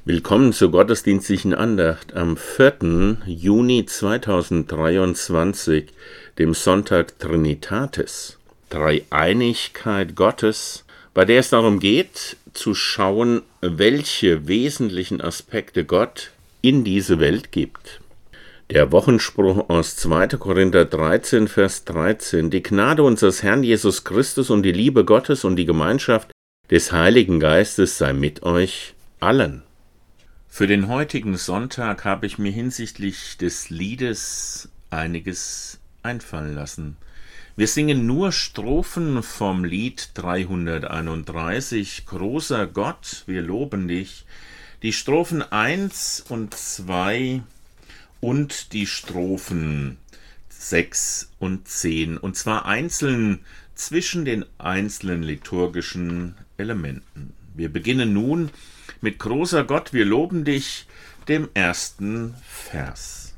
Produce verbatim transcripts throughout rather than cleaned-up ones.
Willkommen zur gottesdienstlichen Andacht am vierten Juni zweitausenddreiundzwanzig, dem Sonntag Trinitatis, Dreieinigkeit Gottes, bei der es darum geht, zu schauen, welche wesentlichen Aspekte Gott in diese Welt gibt. Der Wochenspruch aus zweiter Korinther dreizehn, Vers dreizehn: Die Gnade unseres Herrn Jesus Christus und die Liebe Gottes und die Gemeinschaft des Heiligen Geistes sei mit euch allen. Für den heutigen Sonntag habe ich mir hinsichtlich des Liedes einiges einfallen lassen. Wir singen nur Strophen vom Lied dreihunderteinunddreißig, Großer Gott, wir loben dich, die Strophen eins und zwei und die Strophen sechs und zehn, und zwar einzeln zwischen den einzelnen liturgischen Elementen. Wir beginnen nun mit Großer Gott, wir loben dich, dem ersten Vers.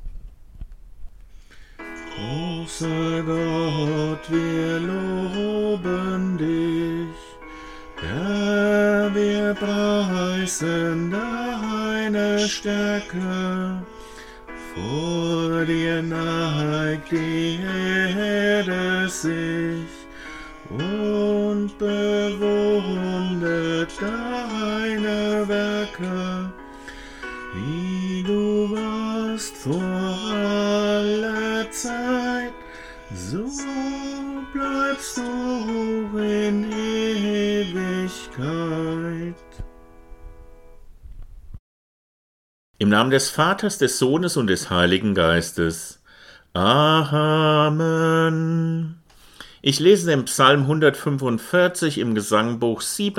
Großer Gott, wir loben dich, Herr, wir preisen deine Stärke. Vor dir neigt die Erde sich und bewundert deine Werke, wie du warst vor aller Zeit, so bleibst du in Ewigkeit. Im Namen des Vaters, des Sohnes und des Heiligen Geistes. Amen. Ich lese den Psalm hundertfünfundvierzig im Gesangbuch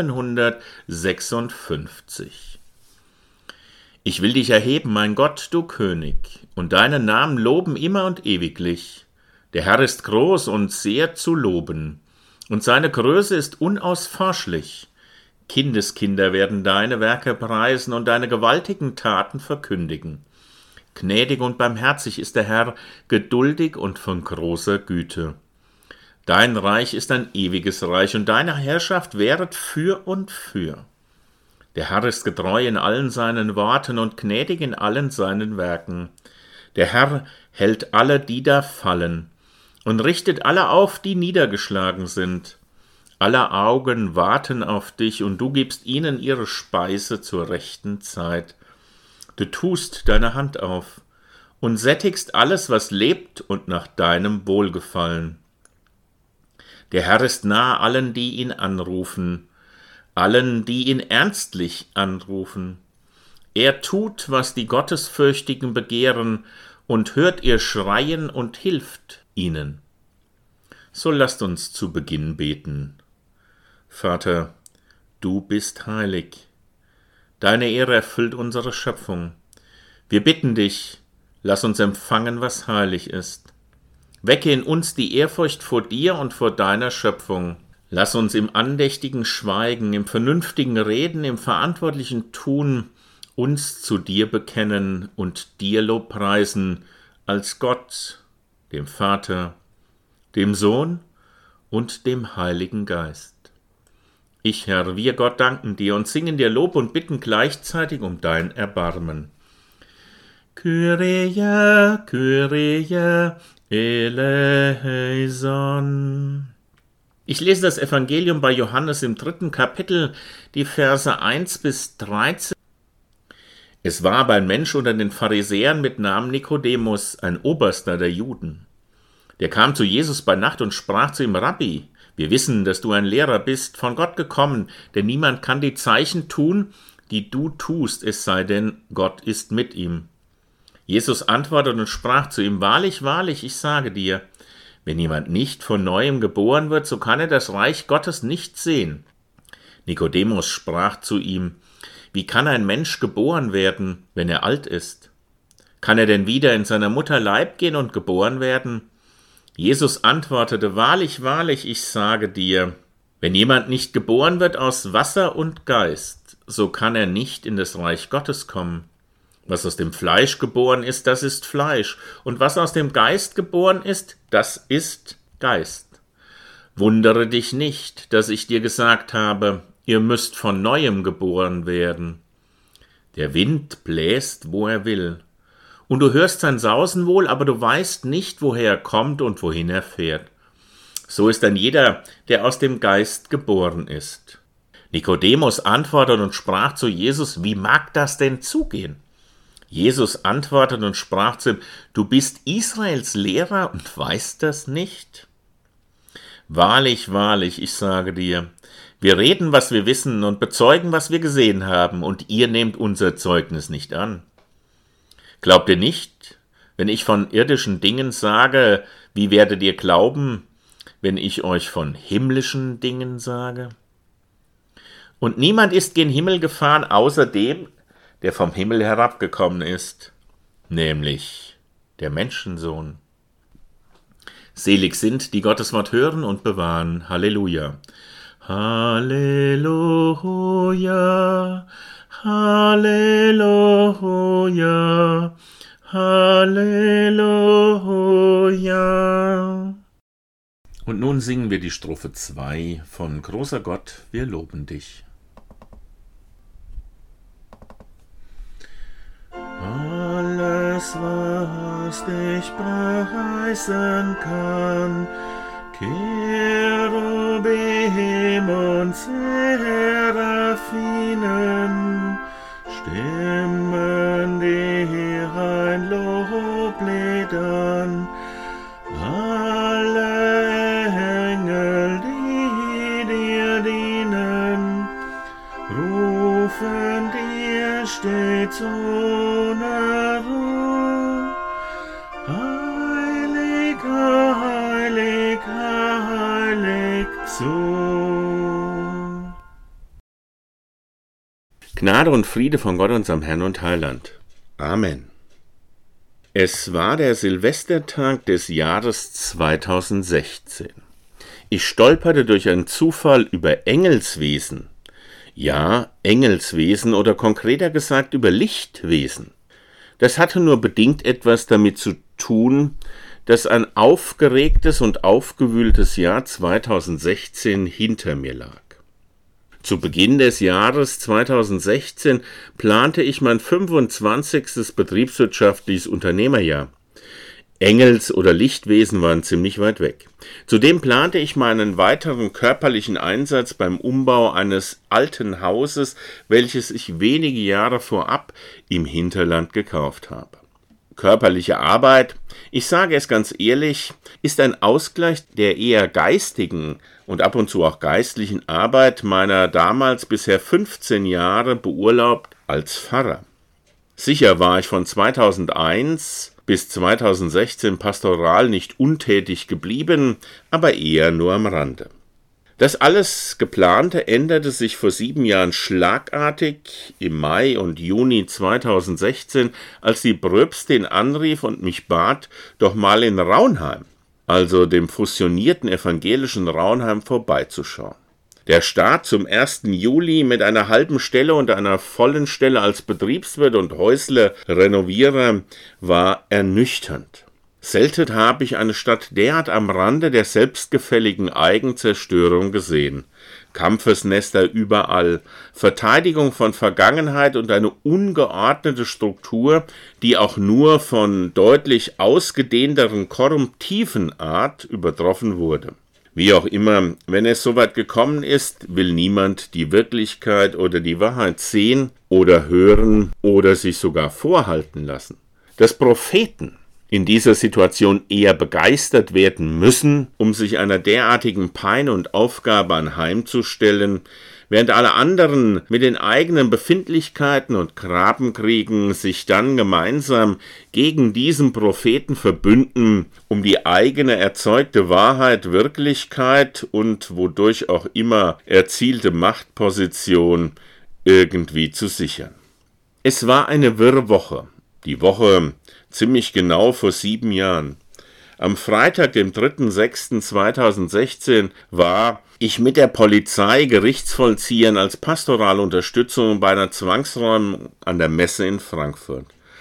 siebenhundertsechsundfünfzig. Ich will dich erheben, mein Gott, du König, und deinen Namen loben immer und ewiglich. Der Herr ist groß und sehr zu loben, und seine Größe ist unausforschlich. Kindeskinder werden deine Werke preisen und deine gewaltigen Taten verkündigen. Gnädig und barmherzig ist der Herr, geduldig und von großer Güte. Dein Reich ist ein ewiges Reich, und deine Herrschaft währet für und für. Der Herr ist getreu in allen seinen Worten und gnädig in allen seinen Werken. Der Herr hält alle, die da fallen, und richtet alle auf, die niedergeschlagen sind. Alle Augen warten auf dich, und du gibst ihnen ihre Speise zur rechten Zeit. Du tust deine Hand auf und sättigst alles, was lebt, und nach deinem Wohlgefallen. Der Herr ist nahe allen, die ihn anrufen, allen, die ihn ernstlich anrufen. Er tut, was die Gottesfürchtigen begehren, und hört ihr Schreien und hilft ihnen. So lasst uns zu Beginn beten. Vater, du bist heilig. Deine Ehre erfüllt unsere Schöpfung. Wir bitten dich, lass uns empfangen, was heilig ist. Wecke in uns die Ehrfurcht vor dir und vor deiner Schöpfung. Lass uns im andächtigen Schweigen, im vernünftigen Reden, im verantwortlichen Tun uns zu dir bekennen und dir Lobpreisen als Gott, dem Vater, dem Sohn und dem Heiligen Geist. Ich, Herr, wir Gott danken dir und singen dir Lob und bitten gleichzeitig um dein Erbarmen. Kyrie, Kyrie, eleison. Ich lese das Evangelium bei Johannes im dritten Kapitel, die Verse eins bis dreizehn. Es war aber ein Mensch unter den Pharisäern mit Namen Nikodemus, ein Oberster der Juden. Der kam zu Jesus bei Nacht und sprach zu ihm: Rabbi, wir wissen, dass du ein Lehrer bist, von Gott gekommen, denn niemand kann die Zeichen tun, die du tust, es sei denn, Gott ist mit ihm. Jesus antwortete und sprach zu ihm: Wahrlich, wahrlich, ich sage dir, wenn jemand nicht von Neuem geboren wird, so kann er das Reich Gottes nicht sehen. Nikodemus sprach zu ihm: Wie kann ein Mensch geboren werden, wenn er alt ist? Kann er denn wieder in seiner Mutter Leib gehen und geboren werden? Jesus antwortete: Wahrlich, wahrlich, ich sage dir, wenn jemand nicht geboren wird aus Wasser und Geist, so kann er nicht in das Reich Gottes kommen. Was aus dem Fleisch geboren ist, das ist Fleisch, und was aus dem Geist geboren ist, das ist Geist. Wundere dich nicht, dass ich dir gesagt habe, ihr müsst von Neuem geboren werden. Der Wind bläst, wo er will. Und du hörst sein Sausen wohl, aber du weißt nicht, woher er kommt und wohin er fährt. So ist dann jeder, der aus dem Geist geboren ist. Nikodemus antwortete und sprach zu Jesus: Wie mag das denn zugehen? Jesus antwortete und sprach zu ihm: Du bist Israels Lehrer und weißt das nicht? Wahrlich, wahrlich, ich sage dir, wir reden, was wir wissen und bezeugen, was wir gesehen haben, und ihr nehmt unser Zeugnis nicht an. Glaubt ihr nicht, wenn ich von irdischen Dingen sage, wie werdet ihr glauben, wenn ich euch von himmlischen Dingen sage? Und niemand ist gen Himmel gefahren, außer dem, der vom Himmel herabgekommen ist, nämlich der Menschensohn. Selig sind, die Gottes Wort hören und bewahren. Halleluja. Halleluja. Halleluja. Halleluja. Und nun singen wir die Strophe zwei von Großer Gott, wir loben dich. Alles, was dich preisen kann, Cherubim und Seraphinen, stimmen dir ein Loblied an. Alle Engel, die dir dienen, rufen dir stets ohne Ruhe. Heilig, heilig, heilig zu. Gnade und Friede von Gott, unserem Herrn und Heiland. Amen. Es war der Silvestertag des Jahres zweitausendsechzehn. Ich stolperte durch einen Zufall über Engelswesen. Ja, Engelswesen oder konkreter gesagt über Lichtwesen. Das hatte nur bedingt etwas damit zu tun, dass ein aufgeregtes und aufgewühltes Jahr zweitausendsechzehn hinter mir lag. Zu Beginn des Jahres zweitausendsechzehn plante ich mein fünfundzwanzigstes betriebswirtschaftliches Unternehmerjahr. Engels- oder Lichtwesen waren ziemlich weit weg. Zudem plante ich meinen weiteren körperlichen Einsatz beim Umbau eines alten Hauses, welches ich wenige Jahre vorab im Hinterland gekauft habe. Körperliche Arbeit, ich sage es ganz ehrlich, ist ein Ausgleich der eher geistigen und ab und zu auch geistlichen Arbeit meiner damals bisher fünfzehn Jahre beurlaubt als Pfarrer. Sicher war ich von zweitausendeins bis zweitausendsechzehn pastoral nicht untätig geblieben, aber eher nur am Rande. Das alles Geplante änderte sich vor sieben Jahren schlagartig im Mai und Juni zweitausendsechzehn, als die Pröpstin anrief und mich bat, doch mal in Raunheim, also dem fusionierten evangelischen Raunheim, vorbeizuschauen. Der Start zum ersten Juli mit einer halben Stelle und einer vollen Stelle als Betriebswirt und Häusle-Renovierer war ernüchternd. Selten habe ich eine Stadt derart am Rande der selbstgefälligen Eigenzerstörung gesehen. Kampfesnester überall, Verteidigung von Vergangenheit und eine ungeordnete Struktur, die auch nur von deutlich ausgedehnteren korruptiven Art übertroffen wurde. Wie auch immer, wenn es soweit gekommen ist, will niemand die Wirklichkeit oder die Wahrheit sehen oder hören oder sich sogar vorhalten lassen. Dass Propheten in dieser Situation eher begeistert werden müssen, um sich einer derartigen Pein und Aufgabe anheimzustellen, während alle anderen mit den eigenen Befindlichkeiten und Grabenkriegen sich dann gemeinsam gegen diesen Propheten verbünden, um die eigene erzeugte Wahrheit, Wirklichkeit und wodurch auch immer erzielte Machtposition irgendwie zu sichern. Es war eine wirre Woche, die Woche ziemlich genau vor sieben Jahren. Am Freitag, dem dritten sechsten zweitausendsechzehn, war ich mit der Polizei Gerichtsvollziehern als pastorale Unterstützung bei einer Zwangsräumung an der Messe in Frankfurt.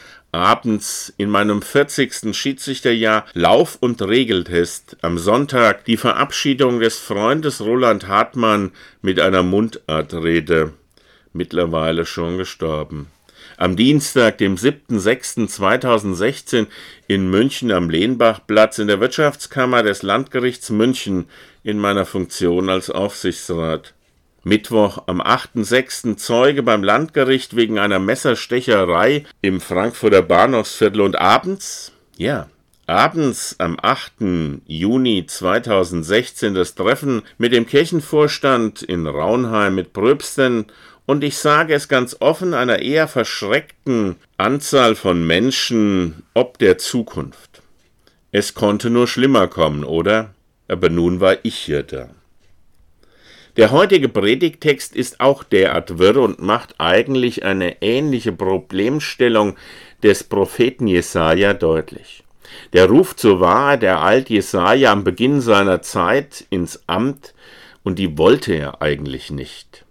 Abends in meinem vierzigsten Schiedsrichterjahr Lauf- und Regeltest am Sonntag die Verabschiedung des Freundes Roland Hartmann mit einer Mundartrede, mittlerweile schon gestorben. Am Dienstag, dem siebten sechsten zweitausendsechzehn in München am Lehnbachplatz in der Wirtschaftskammer des Landgerichts München in meiner Funktion als Aufsichtsrat. Mittwoch am achten sechsten Zeuge beim Landgericht wegen einer Messerstecherei im Frankfurter Bahnhofsviertel und abends, ja, abends am achten Juni zweitausendsechzehn das Treffen mit dem Kirchenvorstand in Raunheim mit Pröpsten und ich sage es ganz offen, einer eher verschreckten Anzahl von Menschen ob der Zukunft. Es konnte nur schlimmer kommen, oder? Aber nun war ich hier da. Der heutige Predigttext ist auch derart wirr und macht eigentlich eine ähnliche Problemstellung des Propheten Jesaja deutlich. Der ruft so wahr, der eilt Jesaja am Beginn seiner Zeit ins Amt und die wollte er eigentlich nicht.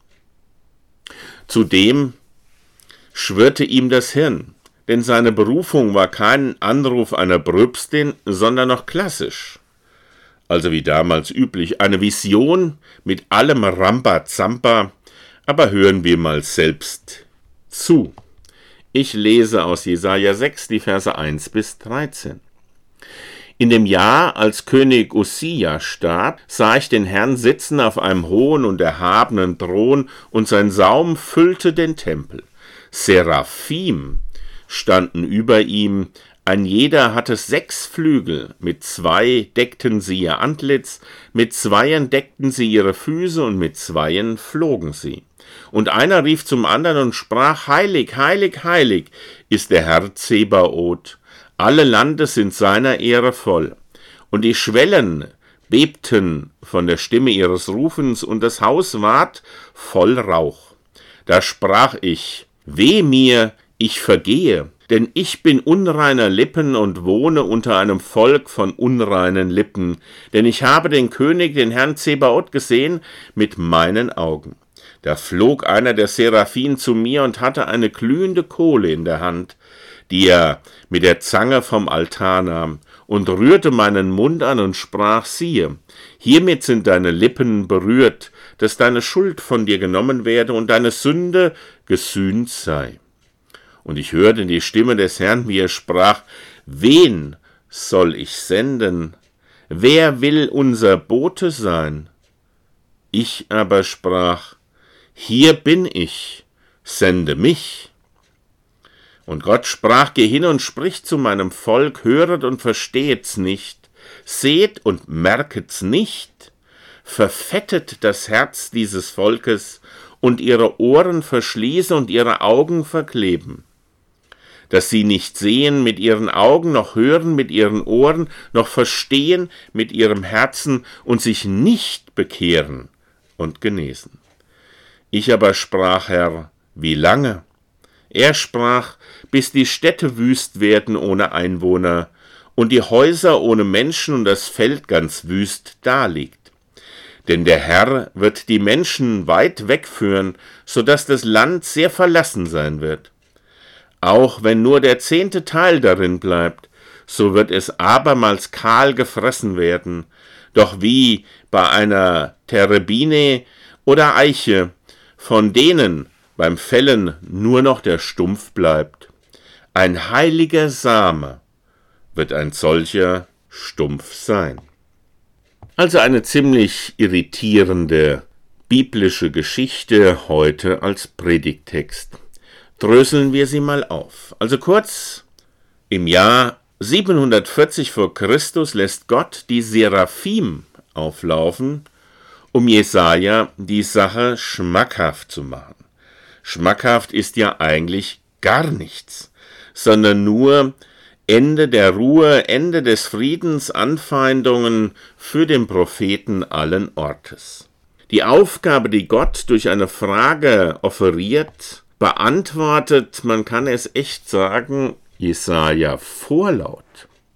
Zudem schwirrte ihm das Hirn, denn seine Berufung war kein Anruf einer Pröpstin, sondern noch klassisch. Also wie damals üblich, eine Vision mit allem Rambazamba, aber hören wir mal selbst zu. Ich lese aus Jesaja sechs die Verse eins bis dreizehn. In dem Jahr, als König Ussia starb, sah ich den Herrn sitzen auf einem hohen und erhabenen Thron, und sein Saum füllte den Tempel. Seraphim standen über ihm, ein jeder hatte sechs Flügel, mit zwei deckten sie ihr Antlitz, mit zweien deckten sie ihre Füße und mit zweien flogen sie. Und einer rief zum anderen und sprach, Heilig, heilig, heilig ist der Herr Zebaoth, alle Lande sind seiner Ehre voll. Und die Schwellen bebten von der Stimme ihres Rufens, und das Haus ward voll Rauch. Da sprach ich, weh mir, ich vergehe, denn ich bin unreiner Lippen und wohne unter einem Volk von unreinen Lippen, denn ich habe den König, den Herrn Zebaoth, gesehen mit meinen Augen. Da flog einer der Seraphim zu mir und hatte eine glühende Kohle in der Hand, die er mit der Zange vom Altar nahm, und rührte meinen Mund an und sprach, siehe, hiermit sind deine Lippen berührt, dass deine Schuld von dir genommen werde und deine Sünde gesühnt sei. Und ich hörte die Stimme des Herrn, wie er sprach, wen soll ich senden? Wer will unser Bote sein? Ich aber sprach, hier bin ich, sende mich. Und Gott sprach, geh hin und sprich zu meinem Volk, höret und versteht's nicht, seht und merket's nicht, verfettet das Herz dieses Volkes und ihre Ohren verschließe und ihre Augen verkleben, dass sie nicht sehen mit ihren Augen, noch hören mit ihren Ohren, noch verstehen mit ihrem Herzen und sich nicht bekehren und genesen. Ich aber sprach, Herr, wie lange? Er sprach, bis die Städte wüst werden ohne Einwohner und die Häuser ohne Menschen und das Feld ganz wüst daliegt. Denn der Herr wird die Menschen weit wegführen, so dass das Land sehr verlassen sein wird. Auch wenn nur der zehnte Teil darin bleibt, so wird es abermals kahl gefressen werden, doch wie bei einer Terebine oder Eiche, von denen beim Fällen nur noch der Stumpf bleibt. Ein heiliger Same wird ein solcher Stumpf sein. Also eine ziemlich irritierende biblische Geschichte heute als Predigttext. Dröseln wir sie mal auf. Also kurz, im Jahr siebenhundertvierzig vor Christus lässt Gott die Seraphim auflaufen, um Jesaja die Sache schmackhaft zu machen. Schmackhaft ist ja eigentlich gar nichts, sondern nur Ende der Ruhe, Ende des Friedens, Anfeindungen für den Propheten allen Ortes. Die Aufgabe, die Gott durch eine Frage offeriert, beantwortet, man kann es echt sagen, Jesaja vorlaut.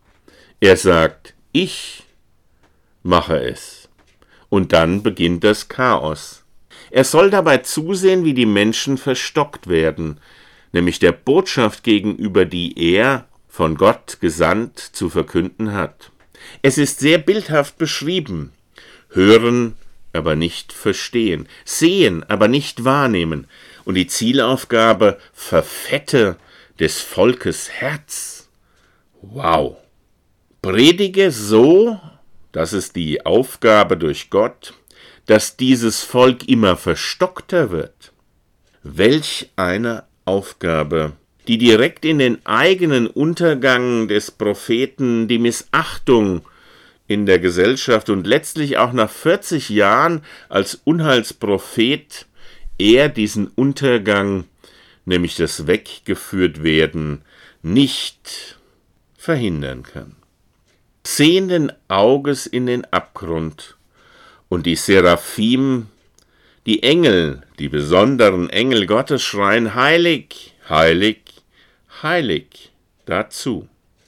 Er sagt, ich mache es. Und dann beginnt das Chaos. Er soll dabei zusehen, wie die Menschen verstockt werden, nämlich der Botschaft gegenüber, die er von Gott gesandt zu verkünden hat. Es ist sehr bildhaft beschrieben. Hören, aber nicht verstehen. Sehen, aber nicht wahrnehmen. Und die Zielaufgabe: verfette des Volkes Herz. Wow! Predige so, das ist die Aufgabe durch Gott, dass dieses Volk immer verstockter wird. Welch eine Aufgabe, die direkt in den eigenen Untergang des Propheten, die Missachtung in der Gesellschaft und letztlich auch nach vierzig Jahren als Unheilsprophet er diesen Untergang, nämlich das Weggeführtwerden, nicht verhindern kann. Sehenden Auges in den Abgrund, und die Seraphim, die Engel, die besonderen Engel Gottes schreien: Heilig, heilig, heilig dazu.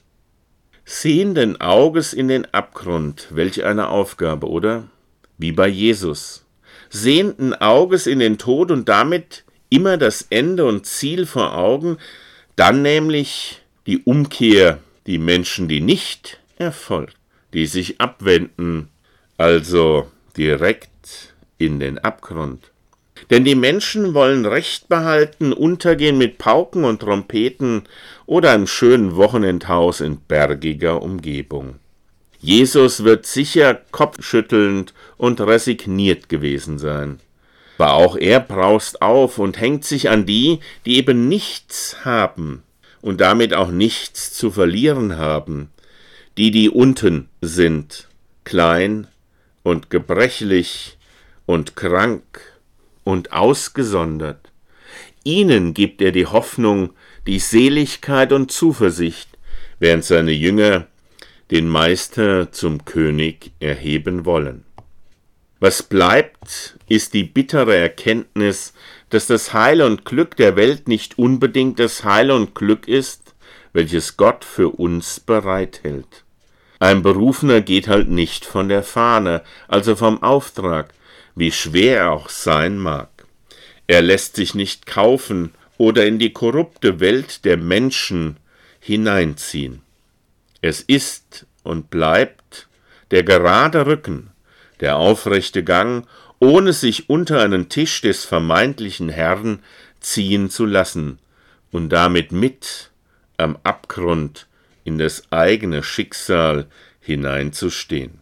Sehenden Auges in den Abgrund, welch eine Aufgabe, oder? Wie bei Jesus. Sehenden Auges in den Tod und damit immer das Ende und Ziel vor Augen, dann nämlich die Umkehr, die Menschen, die nicht erfolgt, die sich abwenden, also direkt in den Abgrund. Denn die Menschen wollen Recht behalten, untergehen mit Pauken und Trompeten oder einem schönen Wochenendhaus in bergiger Umgebung. Jesus wird sicher kopfschüttelnd und resigniert gewesen sein. Aber auch er braust auf und hängt sich an die, die eben nichts haben und damit auch nichts zu verlieren haben, die, die unten sind, klein und gebrechlich und krank und ausgesondert. Ihnen gibt er die Hoffnung, die Seligkeit und Zuversicht, während seine Jünger den Meister zum König erheben wollen. Was bleibt, ist die bittere Erkenntnis, dass das Heil und Glück der Welt nicht unbedingt das Heil und Glück ist, welches Gott für uns bereithält. Ein Berufener geht halt nicht von der Fahne, also vom Auftrag, wie schwer er auch sein mag. Er lässt sich nicht kaufen oder in die korrupte Welt der Menschen hineinziehen. Es ist und bleibt der gerade Rücken, der aufrechte Gang, ohne sich unter einen Tisch des vermeintlichen Herrn ziehen zu lassen und damit mit am Abgrund in das eigene Schicksal hineinzustehen.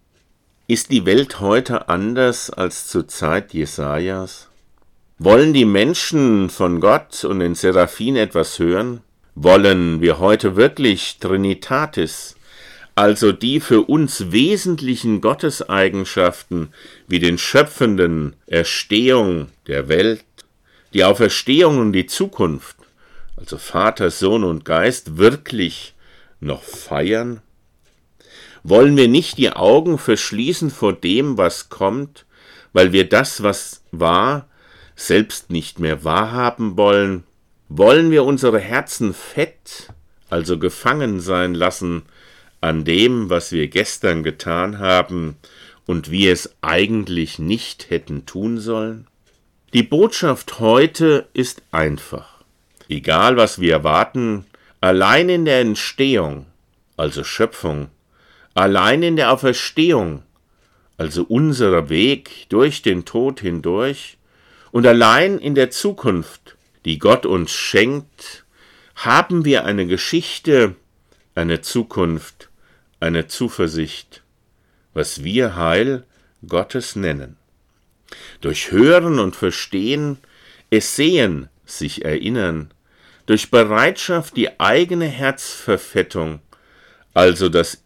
Ist die Welt heute anders als zur Zeit Jesajas? Wollen die Menschen von Gott und den Seraphim etwas hören? Wollen wir heute wirklich Trinitatis, also die für uns wesentlichen Gotteseigenschaften wie den schöpfenden Erstehung der Welt, die Auferstehung und die Zukunft, also Vater, Sohn und Geist, wirklich noch feiern? Wollen wir nicht die Augen verschließen vor dem, was kommt, weil wir das, was war, selbst nicht mehr wahrhaben wollen? Wollen wir unsere Herzen fett, also gefangen sein lassen an dem, was wir gestern getan haben und wir es eigentlich nicht hätten tun sollen? Die Botschaft heute ist einfach. Egal, was wir erwarten, allein in der Entstehung, also Schöpfung, allein in der Auferstehung, also unser Weg durch den Tod hindurch, und allein in der Zukunft, die Gott uns schenkt, haben wir eine Geschichte, eine Zukunft, eine Zuversicht, was wir Heil Gottes nennen. Durch Hören und Verstehen, es Sehen, sich erinnern, durch Bereitschaft die eigene Herzverfettung, also das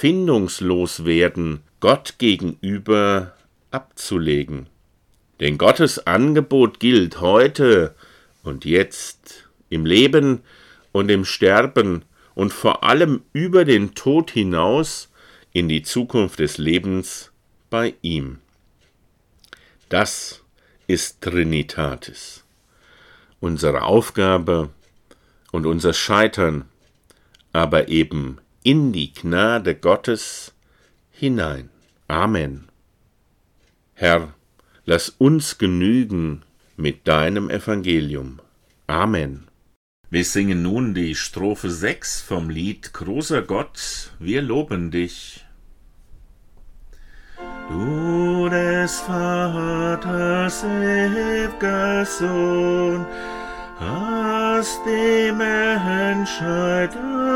Empfindungsloswerden Gott gegenüber abzulegen. Denn Gottes Angebot gilt heute und jetzt, im Leben und im Sterben und vor allem über den Tod hinaus in die Zukunft des Lebens bei ihm. Das ist Trinitatis, unsere Aufgabe und unser Scheitern, aber eben in die Gnade Gottes hinein. Amen. Herr, lass uns genügen mit deinem Evangelium. Amen. Wir singen nun die Strophe sechs vom Lied Großer Gott, wir loben dich. du des Vaters ew'ger Sohn, hast die Menschheit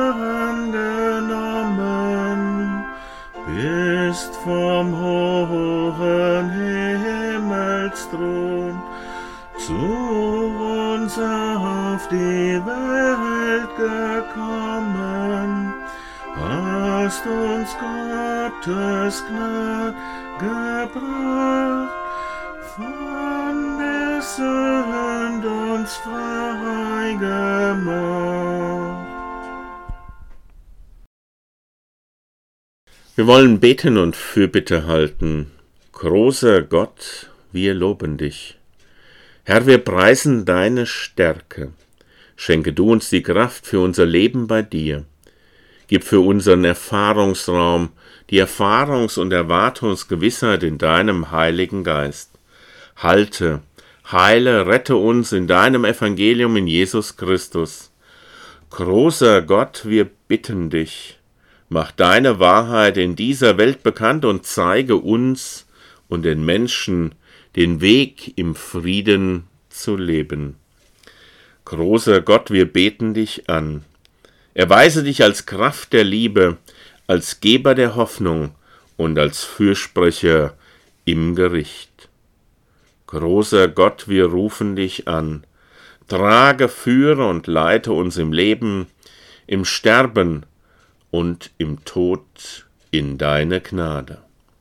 angenommen, bist vom hohen Himmelsthron zu uns auf die Welt gekommen, hast uns Gottes Gnad gebracht, von der Sünd uns frei gemacht. Wir wollen beten und Fürbitte halten. Großer Gott, wir loben dich. Herr, wir preisen deine Stärke. Schenke du uns die Kraft für unser Leben bei dir. Gib für unseren Erfahrungsraum die Erfahrungs- und Erwartungsgewissheit in deinem Heiligen Geist. Halte, heile, rette uns in deinem Evangelium in Jesus Christus. Großer Gott, wir bitten dich, mach deine Wahrheit in dieser Welt bekannt und zeige uns und den Menschen den Weg im Frieden zu leben. Großer Gott, wir beten dich an. Erweise dich als Kraft der Liebe, als Geber der Hoffnung und als Fürsprecher im Gericht. Großer Gott, wir rufen dich an. Trage, führe und leite uns im Leben, im Sterben und im Tod in deine Gnade.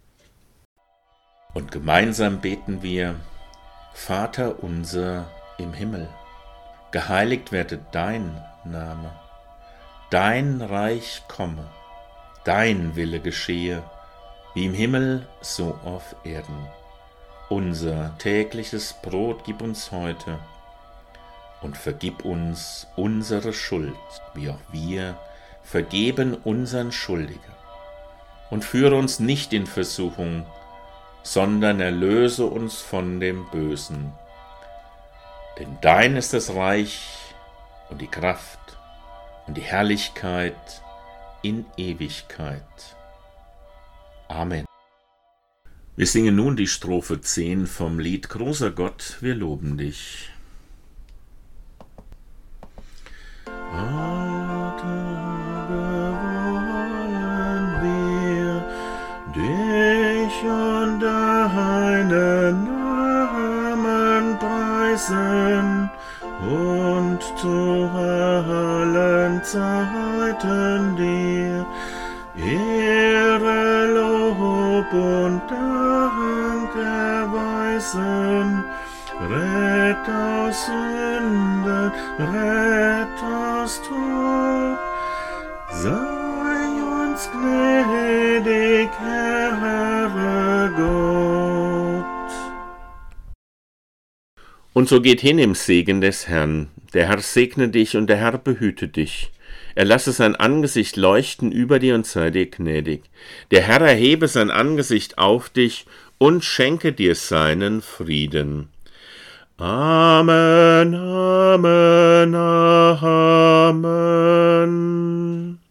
Und gemeinsam beten wir: Vater unser im Himmel, geheiligt werde dein Name, dein Reich komme, dein Wille geschehe, wie im Himmel, so auf Erden. Unser tägliches Brot gib uns heute und vergib uns unsere Schuld, wie auch wir vergeben unseren Schuldigen. Und führe uns nicht in Versuchung, sondern erlöse uns von dem Bösen. Denn dein ist das Reich und die Kraft und die Herrlichkeit in Ewigkeit. Amen. Wir singen nun die Strophe zehn vom Lied Großer Gott, wir loben dich. Dich und deinen Namen preisen und zu allen Zeiten dir Ehre, Lob und Dank erweisen. Rett aus Sünden, rett aus Tod, sei uns gnädig, Herr Gott. Und so geht hin im Segen des Herrn. Der Herr segne dich und der Herr behüte dich. Er lasse sein Angesicht leuchten über dir und sei dir gnädig. Der Herr erhebe sein Angesicht auf dich und schenke dir seinen Frieden. Amen, Amen, Amen.